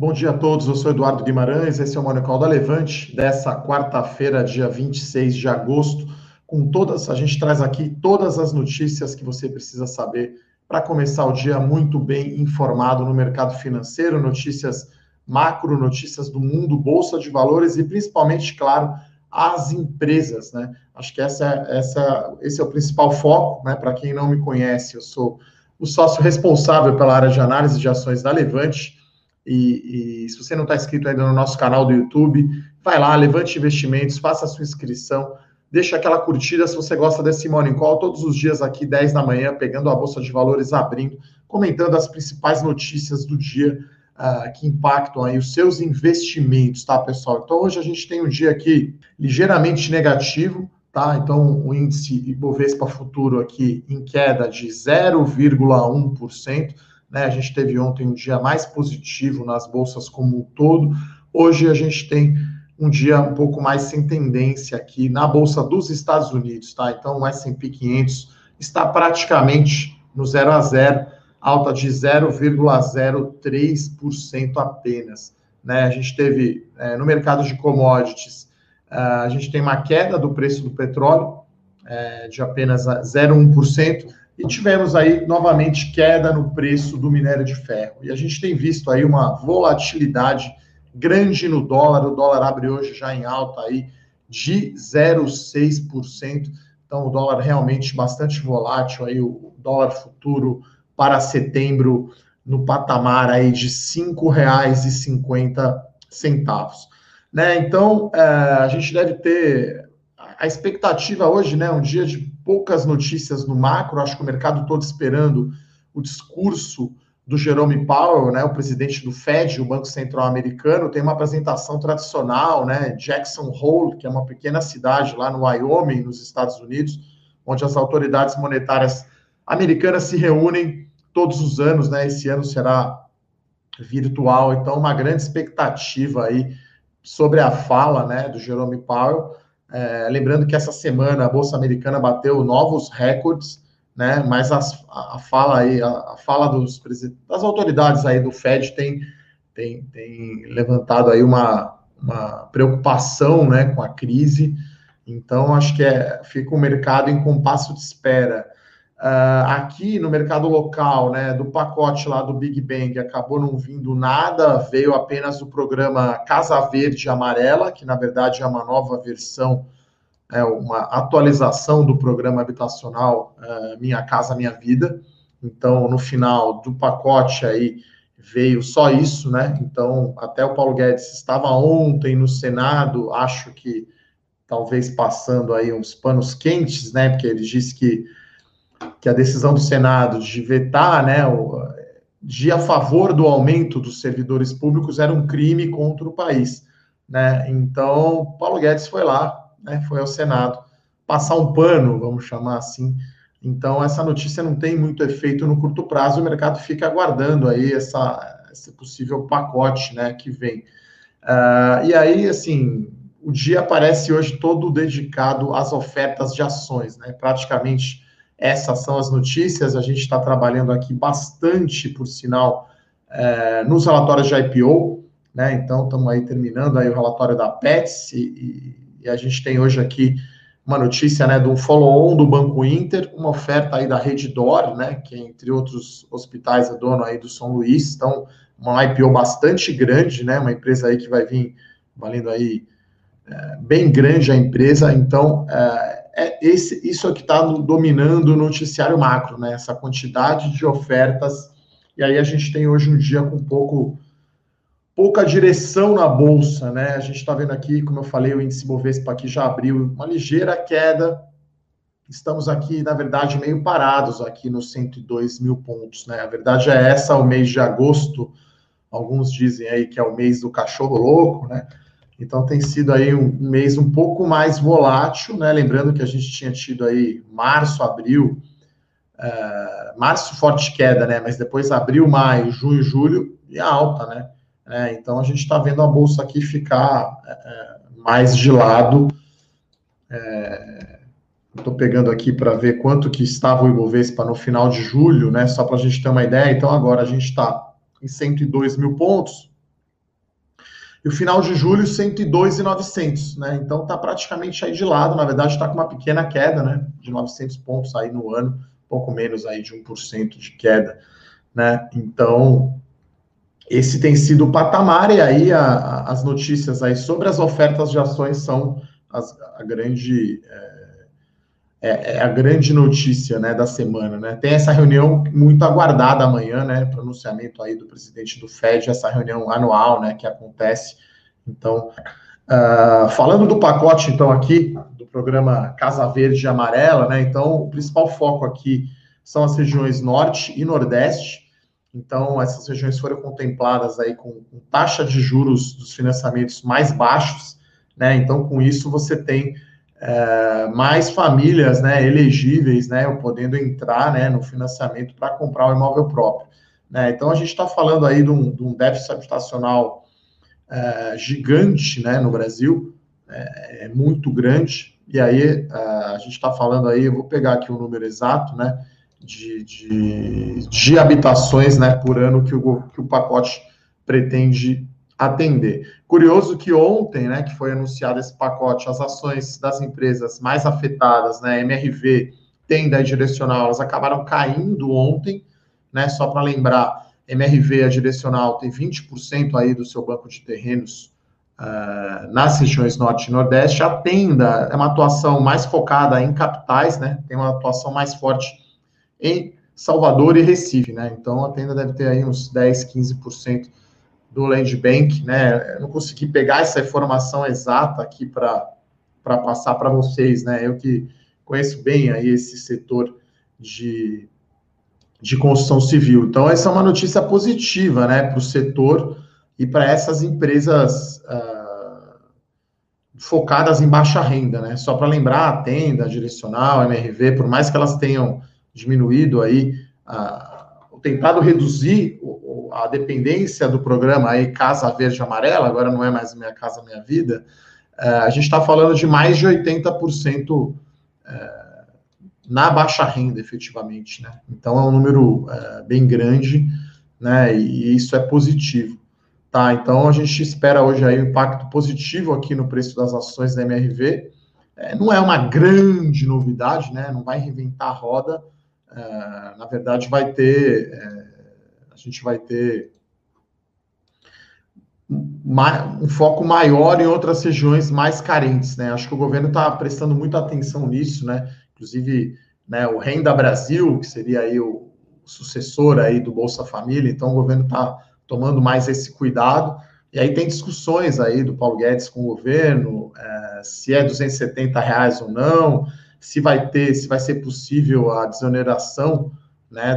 Bom dia a todos, eu sou Eduardo Guimarães, esse é o Money Call da Levante, dessa quarta-feira, dia 26 de agosto, a gente traz aqui todas as notícias que você precisa saber para começar o dia muito bem informado no mercado financeiro, notícias macro, notícias do mundo, bolsa de valores e principalmente, claro, as empresas, né? Acho que esse é o principal foco, né? Para quem não me conhece, eu sou o sócio responsável pela área de análise de ações da Levante. E se você não está inscrito ainda no nosso canal do YouTube, vai lá, Levante Investimentos, faça a sua inscrição, deixa aquela curtida se você gosta desse Morning Call, todos os dias aqui, 10 da manhã, pegando a Bolsa de Valores abrindo, comentando as principais notícias do dia que impactam aí os seus investimentos, tá, pessoal? Então, hoje a gente tem um dia aqui ligeiramente negativo, tá? Então, o índice Ibovespa Futuro aqui em queda de 0,1%, né? A gente teve ontem um dia mais positivo nas bolsas como um todo. Hoje a gente tem um dia um pouco mais sem tendência aqui na Bolsa dos Estados Unidos, tá? Então o S&P 500 está praticamente no 0 a 0, alta de 0,03% apenas, né? A gente teve no mercado de commodities, a gente tem uma queda do preço do petróleo de apenas 0,1%, e tivemos aí, novamente, queda no preço do minério de ferro. E a gente tem visto aí uma volatilidade grande no dólar. O dólar abre hoje já em alta aí de 0,6%. Então, o dólar realmente bastante volátil. Aí o dólar futuro para setembro no patamar aí de R$ 5,50. Né? Então, a gente deve ter a expectativa hoje, né, um dia de poucas notícias no macro. Acho que o mercado todo esperando o discurso do Jerome Powell, né, o presidente do Fed, o Banco Central Americano. Tem uma apresentação tradicional, né, Jackson Hole, que é uma pequena cidade lá no Wyoming, nos Estados Unidos, onde as autoridades monetárias americanas se reúnem todos os anos, né, esse ano será virtual. Então, uma grande expectativa aí sobre a fala, né, do Jerome Powell. Lembrando que essa semana a Bolsa Americana bateu novos recordes, né? Mas a fala das autoridades aí do Fed tem levantado aí uma preocupação, né, com a crise. Então acho que fica o mercado em compasso de espera. Aqui no mercado local, né, do pacote lá do Big Bang, acabou não vindo nada, veio apenas o programa Casa Verde Amarela, que na verdade é uma nova versão, uma atualização do programa habitacional Minha Casa Minha Vida. Então, no final do pacote aí veio só isso, né? Então, até o Paulo Guedes estava ontem no Senado, acho que talvez passando aí uns panos quentes, né? Porque ele disse que a decisão do Senado de vetar, né, de ir a favor do aumento dos servidores públicos era um crime contra o país, né? Então, Paulo Guedes foi lá, né, foi ao Senado passar um pano, vamos chamar assim. Então, essa notícia não tem muito efeito no curto prazo, o mercado fica aguardando aí esse possível pacote, né, que vem. E aí, assim, o dia parece hoje todo dedicado às ofertas de ações, né? Praticamente essas são as notícias. A gente está trabalhando aqui bastante, por sinal, nos relatórios de IPO, né? Então, estamos aí terminando aí o relatório da Petz e a gente tem hoje aqui uma notícia, né, de um follow-on do Banco Inter, uma oferta aí da Redditor, né, que entre outros hospitais é dono aí do São Luís. Então, uma IPO bastante grande, né, uma empresa aí que vai vir valendo aí bem grande a empresa. Então, isso é que está dominando o noticiário macro, né? Essa quantidade de ofertas. E aí a gente tem hoje um dia com pouca direção na bolsa, né? A gente está vendo aqui, como eu falei, o índice Bovespa aqui já abriu uma ligeira queda. Estamos aqui, na verdade, meio parados aqui nos 102 mil pontos, né? A verdade é essa, o mês de agosto, alguns dizem aí que é o mês do cachorro louco, né? Então tem sido aí um mês um pouco mais volátil, né? Lembrando que a gente tinha tido aí março, abril, março forte queda, né? Mas depois abril, maio, junho, julho e alta, né? Então a gente está vendo a bolsa aqui ficar mais de lado. Estou pegando aqui para ver quanto que estava o Ibovespa no final de julho, né? Só para a gente ter uma ideia. Então agora a gente está em 102 mil pontos. E o final de julho, 102.900, né? Então está praticamente aí de lado, na verdade está com uma pequena queda, né? De 900 pontos aí no ano, pouco menos aí de 1% de queda, né? Então, esse tem sido o patamar, e aí as notícias aí sobre as ofertas de ações são a grande notícia, né, da semana, né? Tem essa reunião muito aguardada amanhã, né, pronunciamento aí do presidente do Fed, essa reunião anual, né, que acontece. Então, falando do pacote, então, aqui, do programa Casa Verde e Amarela, né, então, o principal foco aqui são as regiões Norte e Nordeste. Então, essas regiões foram contempladas aí com taxa de juros dos financiamentos mais baixos, né? Então, com isso, você tem mais famílias, né, elegíveis, né, podendo entrar, né, no financiamento para comprar um imóvel próprio, né? Então, a gente está falando aí de um déficit habitacional gigante, né, no Brasil, muito grande, e aí a gente está falando aí, eu vou pegar aqui o número exato, né, de habitações, né, por ano que o pacote pretende atender. Curioso que ontem, né, que foi anunciado esse pacote, as ações das empresas mais afetadas, né, MRV, Tenda e Direcional, elas acabaram caindo ontem, né, só para lembrar, MRV, a Direcional, tem 20% aí do seu banco de terrenos nas regiões Norte e Nordeste. A Tenda é uma atuação mais focada em capitais, né, tem uma atuação mais forte em Salvador e Recife, né, então a Tenda deve ter aí uns 10, 15% do Land Bank, né? Eu não consegui pegar essa informação exata aqui para passar para vocês, né? Eu que conheço bem aí esse setor de construção civil. Então, essa é uma notícia positiva, né, para o setor e para essas empresas focadas em baixa renda, né? Só para lembrar, a Tenda, a Direcional, a MRV, por mais que elas tenham diminuído aí, tentado reduzir a dependência do programa aí Casa Verde e Amarela, agora não é mais Minha Casa Minha Vida, a gente está falando de mais de 80% na baixa renda, efetivamente, né? Então é um número bem grande, né? E isso é positivo, tá? Então a gente espera hoje aí um impacto positivo aqui no preço das ações da MRV. Não é uma grande novidade, né? Não vai reinventar a roda. Na verdade, a gente vai ter um foco maior em outras regiões mais carentes, né? Acho que o governo está prestando muita atenção nisso, né? Inclusive, né, o Renda Brasil, que seria aí o sucessor aí do Bolsa Família, então o governo está tomando mais esse cuidado. E aí tem discussões aí do Paulo Guedes com o governo, se é R$ 270 ou não, se vai ser possível a desoneração, né,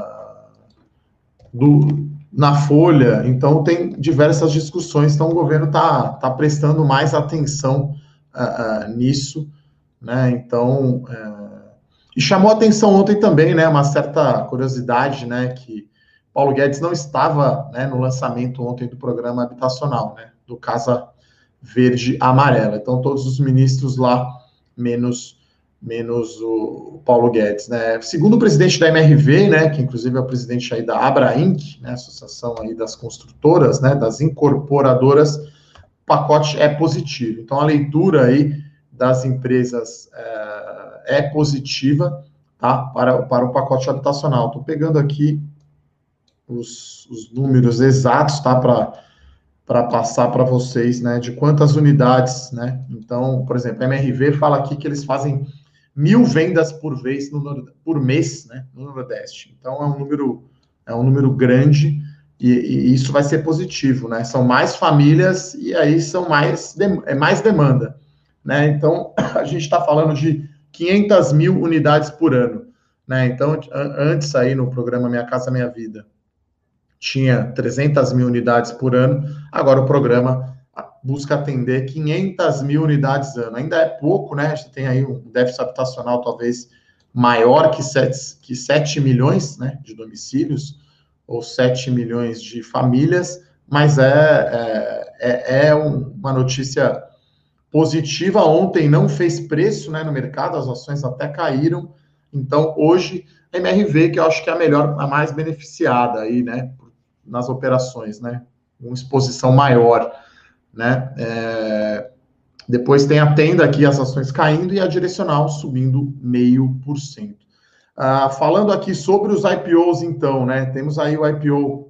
na folha. Então tem diversas discussões, então o governo está prestando mais atenção nisso, né? Então, e chamou atenção ontem também, né, uma certa curiosidade, né, que Paulo Guedes não estava, né, no lançamento ontem do programa habitacional, né, do Casa Verde Amarela. Então todos os ministros lá, menos o Paulo Guedes, né? Segundo o presidente da MRV, né, que inclusive é o presidente aí da Abra Inc., né, associação aí das construtoras, né, das incorporadoras, o pacote é positivo. Então a leitura aí das empresas é positiva, tá, para o pacote habitacional. Estou pegando aqui os números exatos, tá, para passar para vocês, né, de quantas unidades, né? Então, por exemplo, a MRV fala aqui que eles fazem 1.000 vendas por mês, né, no Nordeste. Então, é um número grande e isso vai ser positivo, né? São mais famílias e aí é mais demanda, né? Então, a gente está falando de 500 mil unidades por ano, né? Então, antes aí no programa Minha Casa Minha Vida, tinha 300 mil unidades por ano, agora o programa busca atender 500 mil unidades ano. Ainda é pouco, né? A gente tem aí um déficit habitacional talvez maior que 7 milhões, né, de domicílios, ou 7 milhões de famílias, mas uma notícia positiva. Ontem não fez preço, né, no mercado, as ações até caíram. Então, hoje, a MRV, que eu acho que é a mais beneficiada aí, né, nas operações, né, uma exposição maior né? Depois tem a Tenda aqui, as ações caindo, e a Direcional subindo 0,5%. Falando aqui sobre os IPOs, então, né? Temos aí o IPO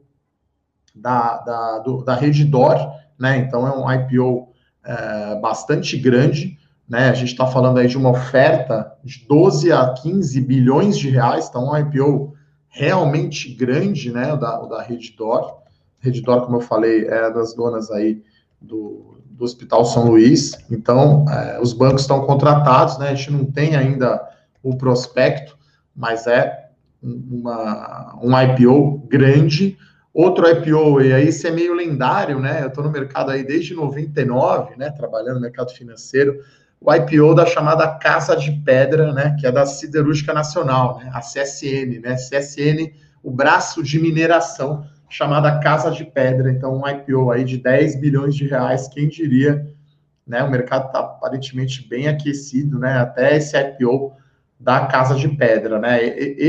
da Redditor, né? Então é um IPO bastante grande, né? A gente está falando aí de uma oferta de 12 a 15 bilhões de reais, então um IPO realmente grande, né? O da Redditor. Redditor, como eu falei, é das donas aí do Hospital São Luís. Então, os bancos estão contratados, né? A gente não tem ainda o prospecto, mas é um IPO grande. Outro IPO, e aí esse é meio lendário, né? Eu estou no mercado aí desde 99, né? Trabalhando no mercado financeiro. O IPO da chamada Casa de Pedra, né? Que é da Siderúrgica Nacional, né? A CSN, né? CSN, o braço de mineração, chamada Casa de Pedra. Então, um IPO aí de 10 bilhões de reais, quem diria, né? O mercado está aparentemente bem aquecido, né? Até esse IPO da Casa de Pedra, né?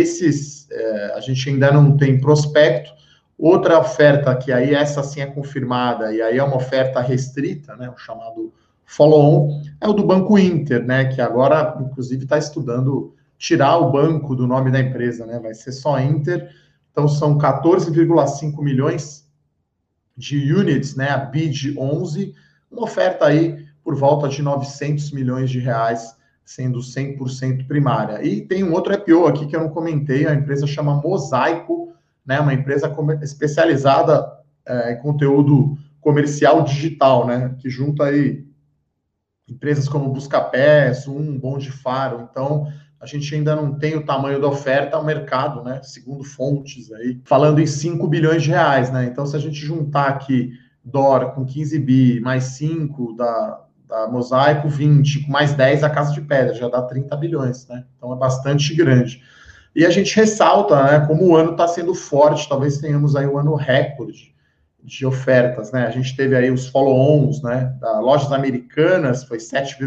A gente ainda não tem prospecto. Outra oferta que aí essa sim é confirmada, e aí é uma oferta restrita, né, o chamado follow-on, é o do Banco Inter, né, que agora, inclusive, está estudando tirar o banco do nome da empresa, né, vai ser só Inter. Então, são 14,5 milhões de units, né, a BID 11, uma oferta aí por volta de 900 milhões de reais, sendo 100% primária. E tem um outro IPO aqui que eu não comentei, a empresa chama Mosaico, né, uma empresa especializada em conteúdo comercial digital, né, que junta aí empresas como Buscapé, Zoom, Bom de Faro. Então, a gente ainda não tem o tamanho da oferta ao mercado, né, segundo fontes aí, falando em 5 bilhões de reais, né, então se a gente juntar aqui DOR com 15 bi, mais 5 da Mosaico, 20, com mais 10 a Casa de Pedra, já dá 30 bilhões, né, então é bastante grande. E a gente ressalta, né, como o ano está sendo forte, talvez tenhamos aí um ano recorde de ofertas, né? A gente teve aí os follow-ons, né, da Lojas Americanas, foi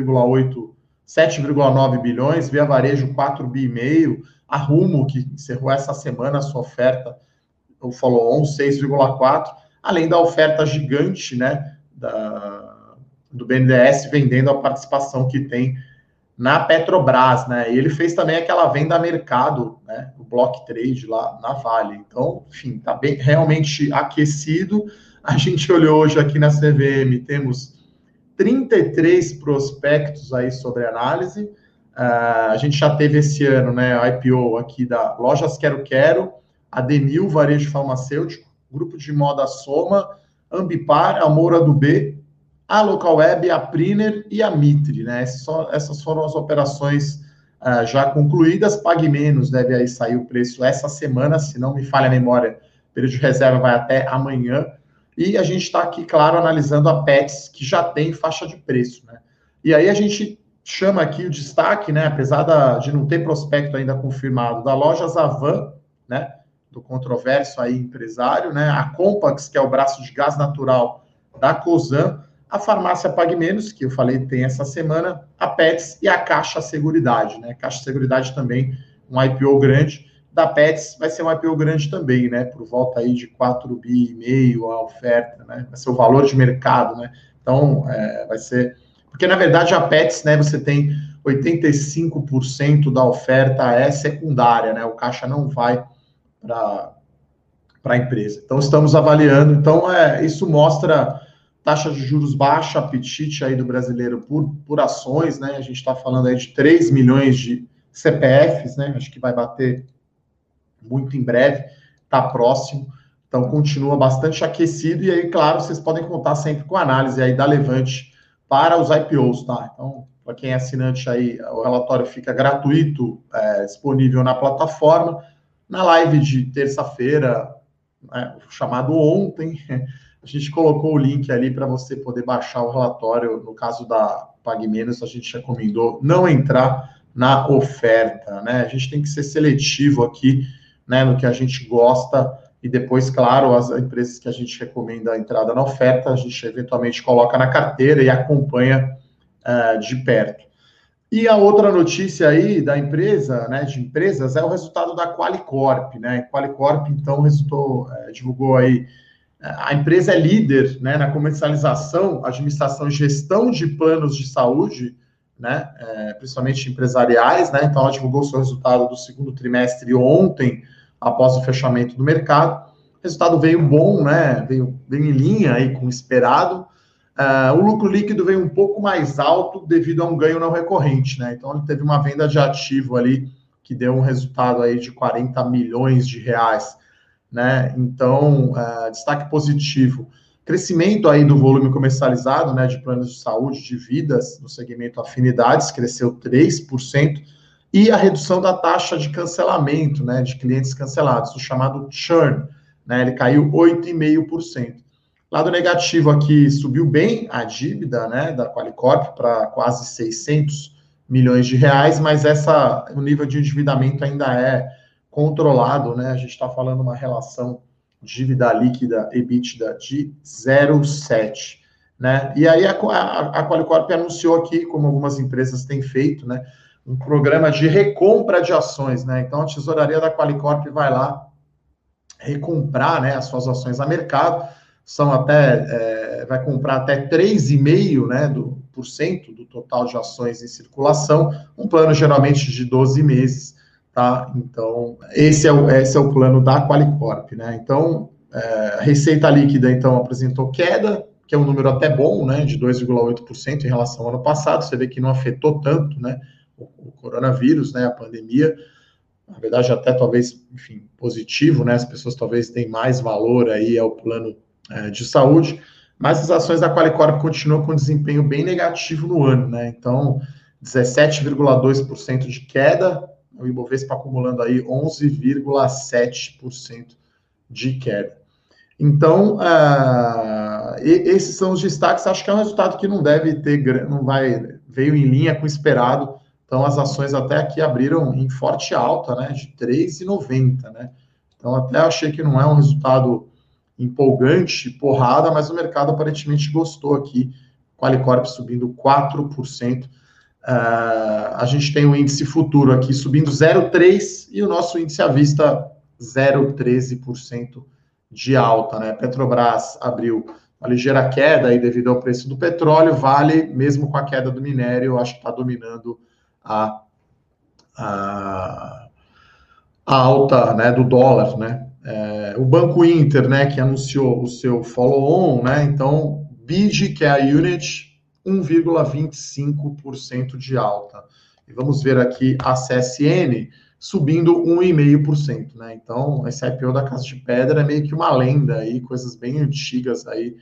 7,9 bilhões, Via Varejo 4,5 bi, a Rumo, que encerrou essa semana a sua oferta, o follow-on 6,4, além da oferta gigante, né, do BNDES vendendo a participação que tem na Petrobras, né? E ele fez também aquela venda a mercado, né? O block trade lá na Vale. Então, enfim, tá bem realmente aquecido. A gente olhou hoje aqui na CVM, temos 33 prospectos aí sobre análise. A gente já teve esse ano, né? A IPO aqui da Lojas Quero Quero, a Denil Varejo Farmacêutico, Grupo de Moda Soma, Ambipar, a Moura do B, a Localweb, a Priner e a Mitre, né? Essas foram as operações já concluídas. Pague Menos deve aí sair o preço essa semana, se não me falha a memória, o período de reserva vai até amanhã. E a gente está aqui, claro, analisando a Pets, que já tem faixa de preço, né? E aí a gente chama aqui o destaque, né? Apesar de não ter prospecto ainda confirmado, da Lojas Avan, né? Do controverso aí empresário, né? A Compax, que é o braço de gás natural da Cosan, a Farmácia Pague Menos, que eu falei tem essa semana, a Pets e a Caixa Seguridade, né? Caixa Seguridade também, um IPO grande. Da Pets vai ser um IPO grande também, né? Por volta aí de 4,5 bi a oferta, né? Vai ser o valor de mercado, né? Então, vai ser... Porque, na verdade, a Pets, né? Você tem 85% da oferta é secundária, né? O caixa não vai para a empresa. Então, estamos avaliando. Então, isso mostra taxa de juros baixa, apetite aí do brasileiro por ações, né? A gente está falando aí de 3 milhões de CPFs, né? Acho que vai bater muito em breve, está próximo. Então, continua bastante aquecido. E aí, claro, vocês podem contar sempre com a análise aí da Levante para os IPOs, tá? Então, para quem é assinante aí, o relatório fica gratuito, disponível na plataforma. Na live de terça-feira, chamado ontem, a gente colocou o link ali para você poder baixar o relatório. No caso da Pague Menos, a gente recomendou não entrar na oferta, né? A gente tem que ser seletivo aqui, né, no que a gente gosta, e depois, claro, as empresas que a gente recomenda a entrada na oferta, a gente eventualmente coloca na carteira e acompanha de perto. E a outra notícia aí da empresa, né, de empresas, é o resultado da Qualicorp, né? Qualicorp, então, divulgou aí A empresa é líder, né, na comercialização, administração e gestão de planos de saúde, né, principalmente empresariais, né, então ela divulgou seu resultado do segundo trimestre ontem, após o fechamento do mercado. O resultado veio bom, né, veio em linha aí com o esperado. O lucro líquido veio um pouco mais alto devido a um ganho não recorrente, né, então ele teve uma venda de ativo ali que deu um resultado aí de 40 milhões de reais, né? Então, destaque positivo. Crescimento aí do volume comercializado, né, de planos de saúde, de vidas, no segmento afinidades, cresceu 3%, e a redução da taxa de cancelamento, né, de clientes cancelados, o chamado churn, né, ele caiu 8,5%. Lado negativo aqui, subiu bem a dívida, né, da Qualicorp para quase 600 milhões de reais, mas o nível de endividamento ainda é controlado, né? A gente está falando uma relação dívida líquida EBITDA de 0,7, né? E aí a Qualicorp anunciou aqui, como algumas empresas têm feito, né, um programa de recompra de ações, né? Então a tesouraria da Qualicorp vai lá recomprar, né, as suas ações a mercado, vai comprar até 3,5%, né, do total de ações em circulação, um plano geralmente de 12 meses, tá? Então, esse é o plano da Qualicorp, né? Então, a receita líquida, então, apresentou queda, que é um número até bom, né, de 2,8% em relação ao ano passado, você vê que não afetou tanto, né, o coronavírus, né, a pandemia, na verdade, até talvez, enfim, positivo, né, as pessoas talvez deem mais valor aí ao plano de saúde, mas as ações da Qualicorp continuam com desempenho bem negativo no ano, né? Então, 17,2% de queda, o Ibovespa acumulando aí 11,7% de queda. Então, esses são os destaques. Acho que é um resultado que não deve ter, veio em linha com o esperado. Então, as ações até aqui abriram em forte alta, né, de 3,90, né? Então, até achei que não é um resultado empolgante, porrada, mas o mercado aparentemente gostou aqui. Qualicorp subindo 4%. A gente tem o índice futuro aqui subindo 0,3% e o nosso índice à vista 0,13% de alta, né? Petrobras abriu uma ligeira queda aí devido ao preço do petróleo, Vale, mesmo com a queda do minério, acho que está dominando a alta, né, do dólar, né? O Banco Inter, né, que anunciou o seu follow-on, né? Então, BID, que é a unit, 1,25% de alta. E vamos ver aqui a CSN subindo 1,5%, né? Então, esse IPO da Casa de Pedra é meio que uma lenda aí, coisas bem antigas aí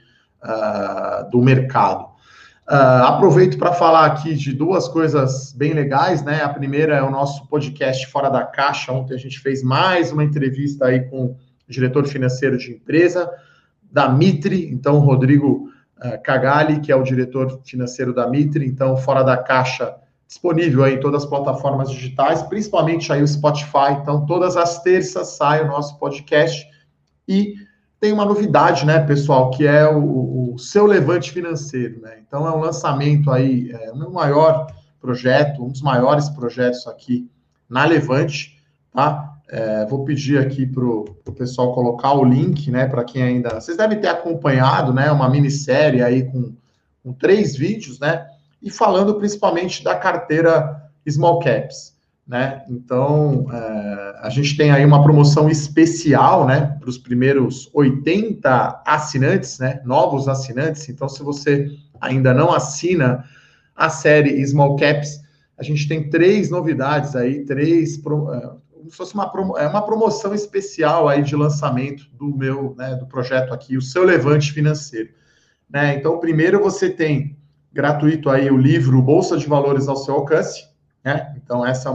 do mercado. Aproveito para falar aqui de duas coisas bem legais, né? A primeira é o nosso podcast Fora da Caixa. Ontem a gente fez mais uma entrevista aí com o diretor financeiro de empresa da Mitre, então Rodrigo Cagali, que é o diretor financeiro da Mitre. Então, Fora da Caixa disponível aí em todas as plataformas digitais, principalmente aí o Spotify. Então, todas as terças sai o nosso podcast e tem uma novidade, né, pessoal, que é o Seu Levante Financeiro, né? Então, é um lançamento aí, o meu maior projeto, um dos maiores projetos aqui na Levante, tá? Vou pedir aqui para o pessoal colocar o link, né, para quem ainda... Vocês devem ter acompanhado, né, uma minissérie aí com 3 vídeos, né, e falando principalmente da carteira Small Caps, né? Então, a gente tem aí uma promoção especial, né, para os primeiros 80 assinantes, né, novos assinantes. Então, se você ainda não assina a série Small Caps, a gente tem 3 novidades aí, como se fosse uma promoção especial aí de lançamento do projeto aqui, o Seu Levante Financeiro, né? Então, primeiro você tem gratuito aí o livro Bolsa de Valores ao seu alcance, né? Então, essa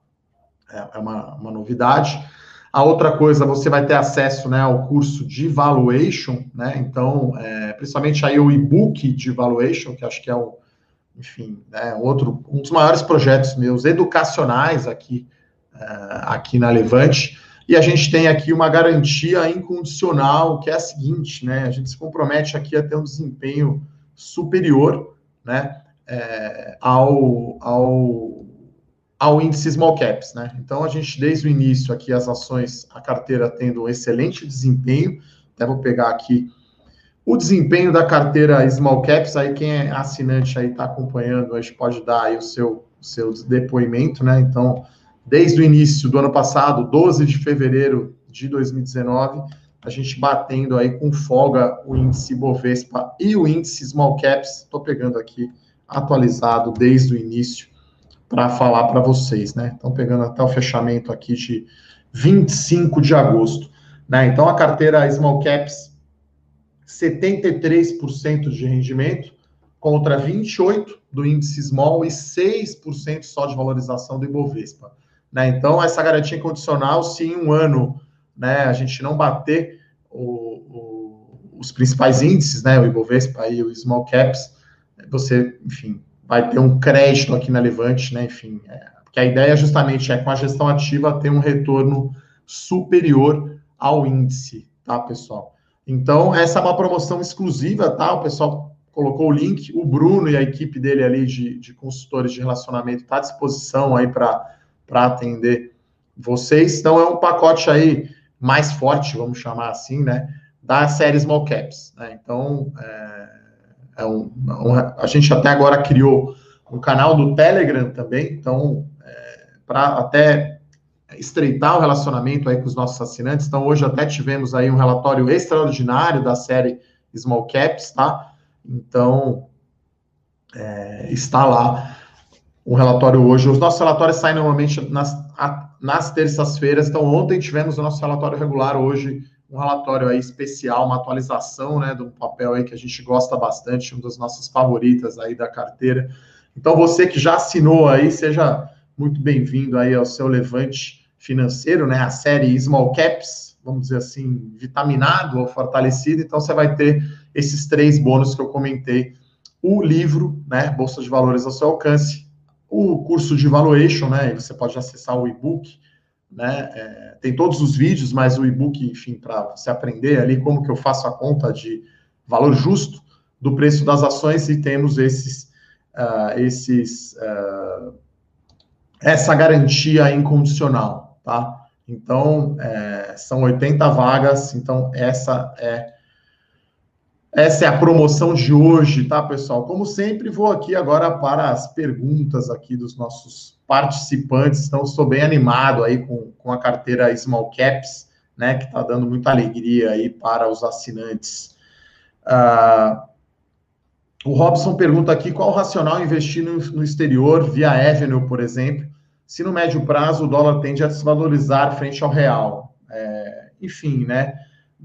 é uma novidade. A outra coisa, você vai ter acesso, né, ao curso de valuation, né? Então, principalmente aí o e-book de valuation, que acho que é enfim, né, um dos maiores projetos meus educacionais aqui na Levante. E a gente tem aqui uma garantia incondicional, que é a seguinte, né? A gente se compromete aqui a ter um desempenho superior, né, ao índice Small Caps, né? Então, a gente, desde o início aqui, as ações, a carteira tendo um excelente desempenho, Até vou pegar aqui o desempenho da carteira Small Caps. Aí quem é assinante aí está acompanhando, a gente pode dar aí o seu depoimento, né? Então, desde o início do ano passado, 12 de fevereiro de 2019, a gente batendo aí com folga o índice Bovespa e o índice Small Caps. Estou pegando aqui atualizado desde o início para falar para vocês, né? Então, pegando até o fechamento aqui de 25 de agosto, né? Então, a carteira Small Caps, 73% de rendimento, contra 28% do índice Small e 6% só de valorização do Ibovespa, né? Então, essa garantia condicional, se em um ano, né, a gente não bater os principais índices, né, o Ibovespa e o Small Caps, você, enfim, vai ter um crédito aqui na Levante, né? Enfim, porque a ideia justamente é, com a gestão ativa, ter um retorno superior ao índice, tá, pessoal? Então, essa é uma promoção exclusiva, tá? O pessoal colocou o link, o Bruno e a equipe dele ali de consultores de relacionamento está à disposição aí para atender vocês. Então, é um pacote aí mais forte, vamos chamar assim, né, da série Small Caps, né? Então, a gente até agora criou um canal do Telegram também, então, para até estreitar o relacionamento aí com os nossos assinantes. Então, hoje até tivemos aí um relatório extraordinário da série Small Caps, tá? Então, está lá o relatório hoje. Os nossos relatórios saem normalmente nas terças-feiras. Então, ontem tivemos o nosso relatório regular, hoje um relatório aí especial, uma atualização, né, do papel aí que a gente gosta bastante, um das nossas favoritas aí da carteira. Então, você que já assinou aí, seja muito bem-vindo aí ao seu levante financeiro, né, a série Small Caps, vamos dizer assim, vitaminado ou fortalecido. Então, você vai ter esses 3 bônus que eu comentei: o livro, né, Bolsa de Valores ao seu alcance, o curso de Valuation, né, e você pode acessar o e-book, né, tem todos os vídeos, mas o e-book, enfim, para você aprender ali como que eu faço a conta de valor justo do preço das ações, e temos essa garantia incondicional, tá? Então, são 80 vagas, então essa é a promoção de hoje, tá, pessoal? Como sempre, vou aqui agora para as perguntas aqui dos nossos participantes. Então, estou bem animado aí com a carteira Small Caps, né, que está dando muita alegria aí para os assinantes. O Robson pergunta aqui: qual o racional investir no exterior, via Avenue, por exemplo, se no médio prazo o dólar tende a desvalorizar frente ao real? Enfim, né,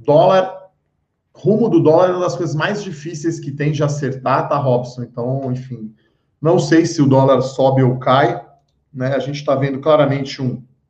rumo do dólar é uma das coisas mais difíceis que tem de acertar, tá, Robson? Então, enfim, não sei se o dólar sobe ou cai, né? A gente está vendo claramente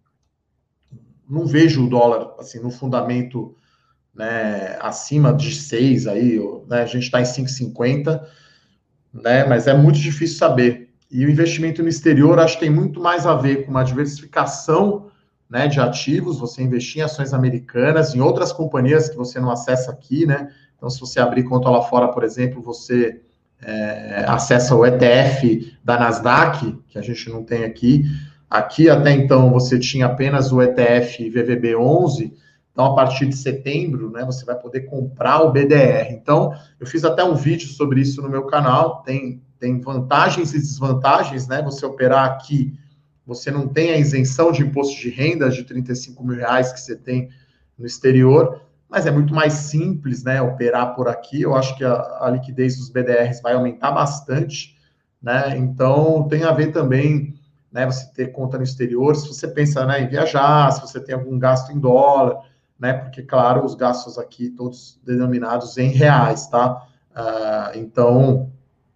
não vejo o dólar, assim, no fundamento, né, acima de 6 aí, né? A gente está em 5,50, né? Mas é muito difícil saber. E o investimento no exterior, acho que tem muito mais a ver com uma diversificação, né, de ativos, você investir em ações americanas, em outras companhias que você não acessa aqui, né? Então, se você abrir conta lá fora, por exemplo, você acessa o ETF da Nasdaq, que a gente não tem aqui. Aqui, até então, você tinha apenas o ETF VVB11, então, a partir de setembro, né, você vai poder comprar o BDR. Então, eu fiz até um vídeo sobre isso no meu canal, tem vantagens e desvantagens, né? Você operar aqui, você não tem a isenção de imposto de renda de R$35 mil que você tem no exterior, mas é muito mais simples, né, operar por aqui. Eu acho que a liquidez dos BDRs vai aumentar bastante, né? Então, tem a ver também, né, você ter conta no exterior, se você pensa, né, em viajar, se você tem algum gasto em dólar, né, porque, claro, os gastos aqui todos denominados em reais, tá? Então,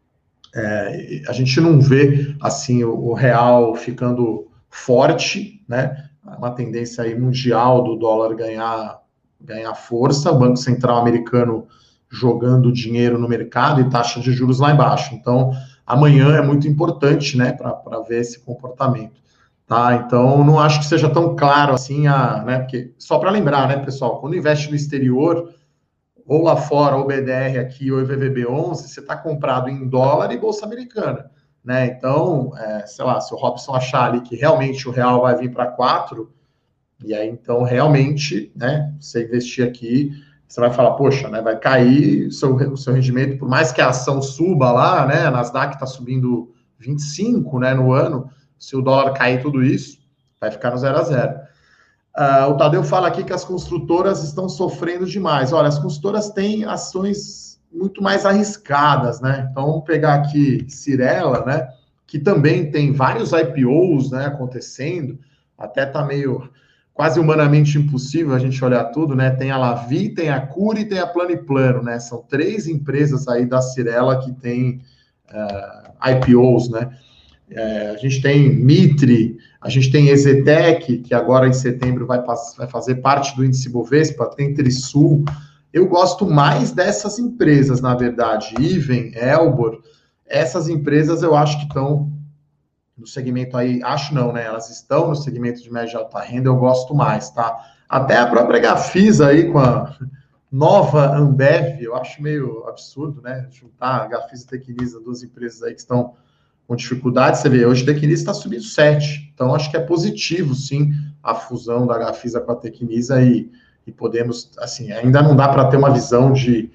a gente não vê, assim, o real ficando forte, né? Uma tendência aí mundial do dólar ganhar força, o Banco Central americano jogando dinheiro no mercado e taxa de juros lá embaixo. Então, amanhã é muito importante, né, para ver esse comportamento, tá? Então, não acho que seja tão claro assim, né, porque, só para lembrar, né, pessoal, quando investe no exterior, ou lá fora, ou BDR aqui, ou VVB11, você está comprado em dólar e bolsa americana, né? Então, sei lá, se o Robson achar ali que realmente o real vai vir para 4, e aí, então, realmente, né, você investir aqui, você vai falar, poxa, né, vai cair o seu rendimento, por mais que a ação suba lá, né, a Nasdaq está subindo 25, né, no ano, se o dólar cair tudo isso, vai ficar no 0 a 0. O Tadeu fala aqui que as construtoras estão sofrendo demais. Olha, as construtoras têm ações muito mais arriscadas, né? Então, vamos pegar aqui Cyrela, né, que também tem vários IPOs, né, acontecendo, até tá meio quase humanamente impossível a gente olhar tudo, né? Tem a Lavi, tem a Cury e tem a Plano e Plano, né? São 3 empresas aí da Cyrela que tem IPOs, né? A gente tem Mitre, a gente tem Exetec, que agora em setembro vai fazer parte do índice Bovespa, tem Trisul. Eu gosto mais dessas empresas, na verdade. Iven, Elbor, essas empresas eu acho que estão no segmento aí, acho não, né? Elas estão no segmento de média e alta renda, eu gosto mais, tá? Até a própria Gafisa aí com a nova Ambev, eu acho meio absurdo, né? Juntar a Gafisa e Tecnisa, 2 empresas aí que estão com dificuldade. Você vê, hoje a Tecnisa está subindo 7, então acho que é positivo, sim, a fusão da Gafisa com a Tecnisa e podemos, assim, ainda não dá para ter uma visão de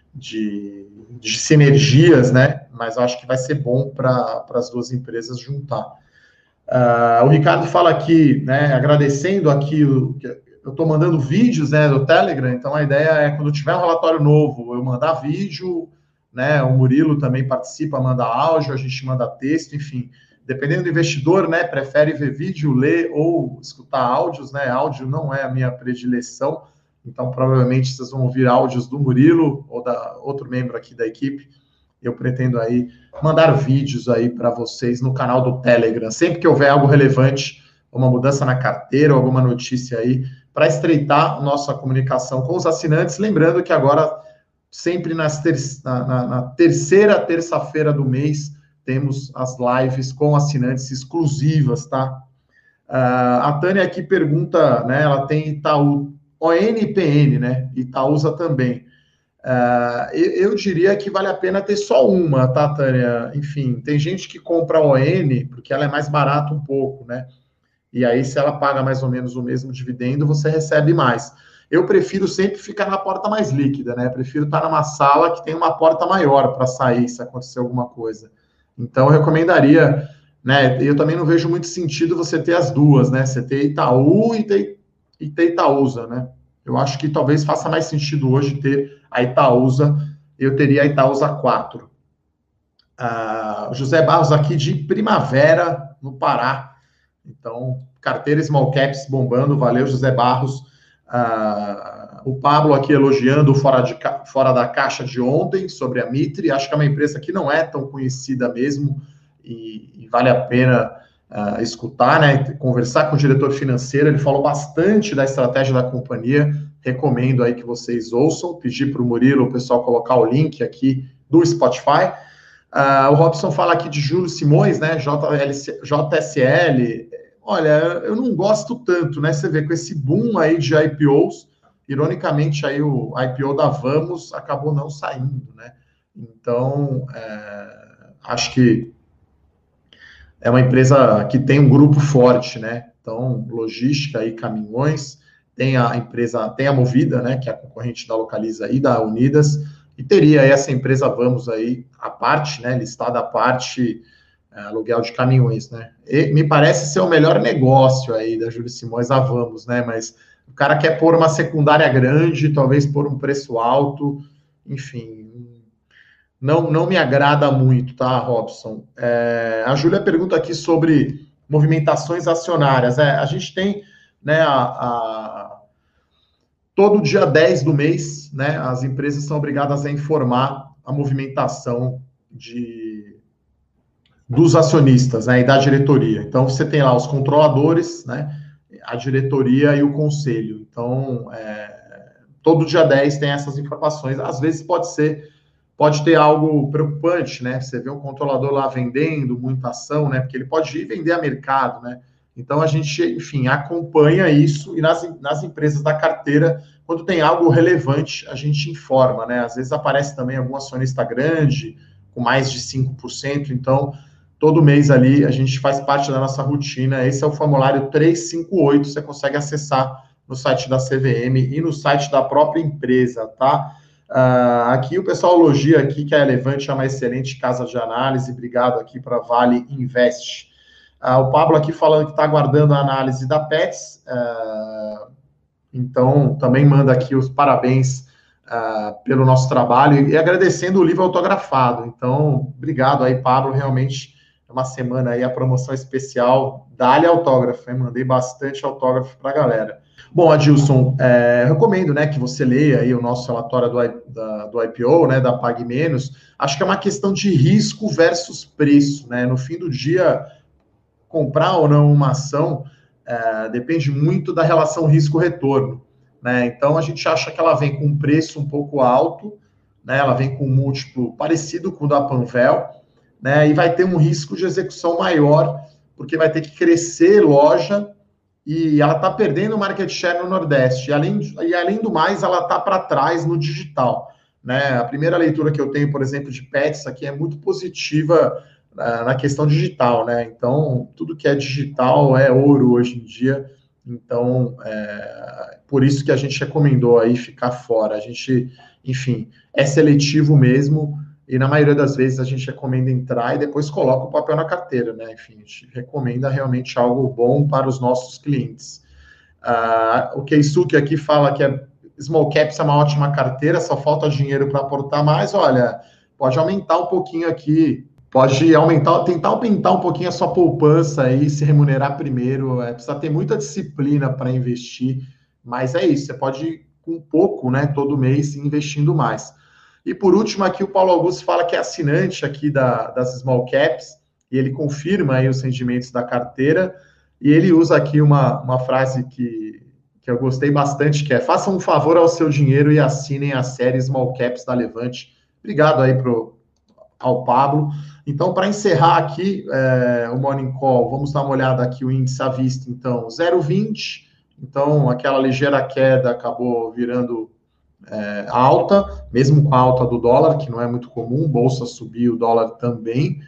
sinergias, né? Mas eu acho que vai ser bom para as 2 empresas juntar. O Ricardo fala aqui, né? Agradecendo aqui, eu estou mandando vídeos, né, do Telegram, então a ideia é quando tiver um relatório novo, eu mandar vídeo, né? O Murilo também participa, manda áudio, a gente manda texto, enfim. Dependendo do investidor, né? Prefere ver vídeo, ler ou escutar áudios, né? Áudio não é a minha predileção. Então, provavelmente, vocês vão ouvir áudios do Murilo ou da outro membro aqui da equipe. Eu pretendo aí mandar vídeos aí para vocês no canal do Telegram. Sempre que houver algo relevante, uma mudança na carteira, alguma notícia aí, para estreitar a nossa comunicação com os assinantes. Lembrando que agora, sempre na terceira terça-feira do mês, temos as lives com assinantes exclusivas, tá? A Tânia aqui pergunta, né? Ela tem Itaú ONPN, né? Itaúsa também. Eu diria que vale a pena ter só uma, tá, Tânia? Enfim, tem gente que compra a ON porque ela é mais barata um pouco, né? E aí, se ela paga mais ou menos o mesmo dividendo, você recebe mais. Eu prefiro sempre ficar na porta mais líquida, né? Prefiro estar numa sala que tem uma porta maior para sair se acontecer alguma coisa. Então, eu recomendaria, né? Eu também não vejo muito sentido você ter as duas, né? Você ter Itaú e ter Itaúsa, né? Eu acho que talvez faça mais sentido hoje ter a Itaúsa. Eu teria a Itaúsa 4. José Barros aqui de Primavera, no Pará. Então, carteira Small Caps bombando. Valeu, José Barros. O Pablo aqui elogiando o fora da caixa de ontem sobre a Mitre. Acho que é uma empresa que não é tão conhecida mesmo e vale a pena escutar, né? Conversar com o diretor financeiro. Ele falou bastante da estratégia da companhia. Recomendo aí que vocês ouçam. Pedir para o Murilo, o pessoal, colocar o link aqui do Spotify. O Robson fala aqui de Júlio Simões, né? JSL. Olha, eu não gosto tanto, né? Você vê com esse boom aí de IPOs, ironicamente aí o IPO da Vamos acabou não saindo, né? Então, acho que é uma empresa que tem um grupo forte, né? Então, logística e caminhões, tem a empresa, tem a Movida, né? Que é a concorrente da Localiza e da Unidas, e teria essa empresa Vamos aí, a parte, né? Listada a parte, aluguel de caminhões, né? E me parece ser o melhor negócio aí da Júlio Simões, a Vamos, né? Mas o cara quer pôr uma secundária grande, talvez pôr um preço alto, enfim, não me agrada muito, tá, Robson? A Júlia pergunta aqui sobre movimentações acionárias. A gente tem, né, todo dia 10 do mês, né, as empresas são obrigadas a informar a movimentação dos acionistas, né, e da diretoria. Então, você tem lá os controladores, né, a diretoria e o conselho. Então, todo dia 10 tem essas informações. Às vezes pode ter algo preocupante, né? Você vê um controlador lá vendendo muita ação, né? Porque ele pode ir vender a mercado, né? Então, a gente, enfim, acompanha isso e nas empresas da carteira, quando tem algo relevante, a gente informa, né? Às vezes aparece também algum acionista grande, com mais de 5%, então, todo mês ali, a gente faz parte da nossa rotina. Esse é o formulário 358, você consegue acessar no site da CVM e no site da própria empresa, tá? Aqui o pessoal elogia aqui que a Levante é uma excelente casa de análise. Obrigado aqui para Vale Invest. O Pablo aqui falando que está aguardando a análise da Pets. Então, também manda aqui os parabéns pelo nosso trabalho e agradecendo o livro autografado. Então, obrigado aí, Pablo. Realmente é uma semana aí, a promoção especial. Dá-lhe autógrafo, hein? Mandei bastante autógrafo para a galera. Bom, Adilson, recomendo, né, que você leia aí o nosso relatório do IPO, né, da Pague Menos. Acho que é uma questão de risco versus preço, né? No fim do dia, comprar ou não uma ação depende muito da relação risco-retorno, né? Então, a gente acha que ela vem com um preço um pouco alto, né? Ela vem com um múltiplo parecido com o da Panvel, né? E vai ter um risco de execução maior, porque vai ter que crescer loja e ela está perdendo market share no Nordeste. E além do mais, ela está para trás no digital, né? A primeira leitura que eu tenho, por exemplo, de Pets aqui é muito positiva na questão digital, né? Então, tudo que é digital é ouro hoje em dia. Então, por isso que a gente recomendou aí ficar fora. A gente, enfim, é seletivo mesmo, e na maioria das vezes a gente recomenda entrar e depois coloca o papel na carteira, né? Enfim, a gente recomenda realmente algo bom para os nossos clientes. O Keisuke aqui fala que Small Caps é uma ótima carteira, só falta dinheiro para aportar mais. Olha, pode aumentar um pouquinho aqui, pode tentar aumentar um pouquinho a sua poupança aí, se remunerar primeiro. Precisa ter muita disciplina para investir, mas é isso, você pode ir com pouco, né, todo mês investindo mais. E por último, aqui o Paulo Augusto fala que é assinante aqui das Small Caps, e ele confirma aí os rendimentos da carteira, e ele usa aqui uma frase que eu gostei bastante, que é: façam um favor ao seu dinheiro e assinem a série Small Caps da Levante. Obrigado aí ao Pablo. Então, para encerrar aqui o Morning Call, vamos dar uma olhada aqui, o índice à vista, então, 0,20, então aquela ligeira queda acabou virando alta, mesmo com a alta do dólar, que não é muito comum, bolsa subir, o dólar também.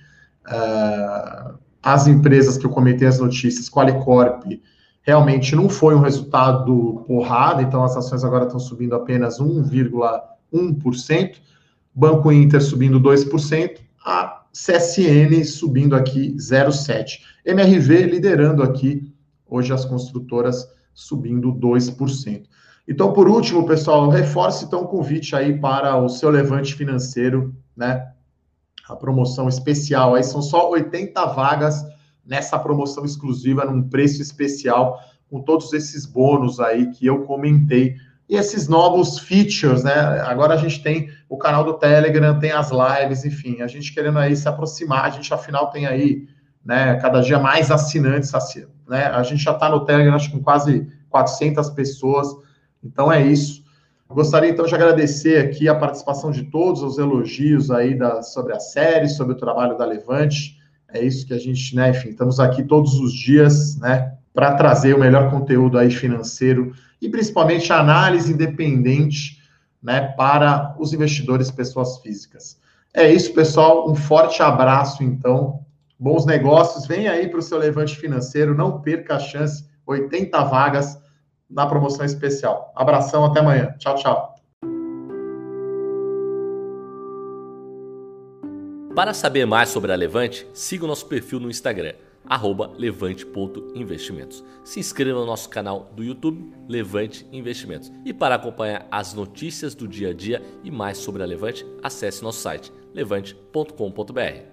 As empresas que eu comentei as notícias, Qualicorp, realmente não foi um resultado porrada, então as ações agora estão subindo apenas 1,1%, Banco Inter subindo 2%, a CSN subindo aqui 0,7%. MRV liderando aqui, hoje as construtoras subindo 2%. Então, por último, pessoal, eu reforço então o convite aí para o seu levante financeiro, né? A promoção especial, aí são só 80 vagas nessa promoção exclusiva, num preço especial, com todos esses bônus aí que eu comentei. E esses novos features, né? Agora a gente tem o canal do Telegram, tem as lives, enfim, a gente querendo aí se aproximar, a gente afinal tem aí, né, cada dia mais assinantes, né? A gente já está no Telegram, acho que com quase 400 pessoas. Então é isso. Gostaria então de agradecer aqui a participação de todos, os elogios aí sobre a série, sobre o trabalho da Levante. É isso que a gente, né, enfim, estamos aqui todos os dias, né, para trazer o melhor conteúdo aí financeiro e principalmente a análise independente, né, para os investidores pessoas físicas. É isso, pessoal. Um forte abraço, então. Bons negócios. Vem aí para o seu levante financeiro. Não perca a chance. 80 vagas na promoção especial. Abração, até amanhã. Tchau, tchau. Para saber mais sobre a Levante, siga o nosso perfil no Instagram, @levante.investimentos. Se inscreva no nosso canal do YouTube, Levante Investimentos. E para acompanhar as notícias do dia a dia e mais sobre a Levante, acesse nosso site, levante.com.br.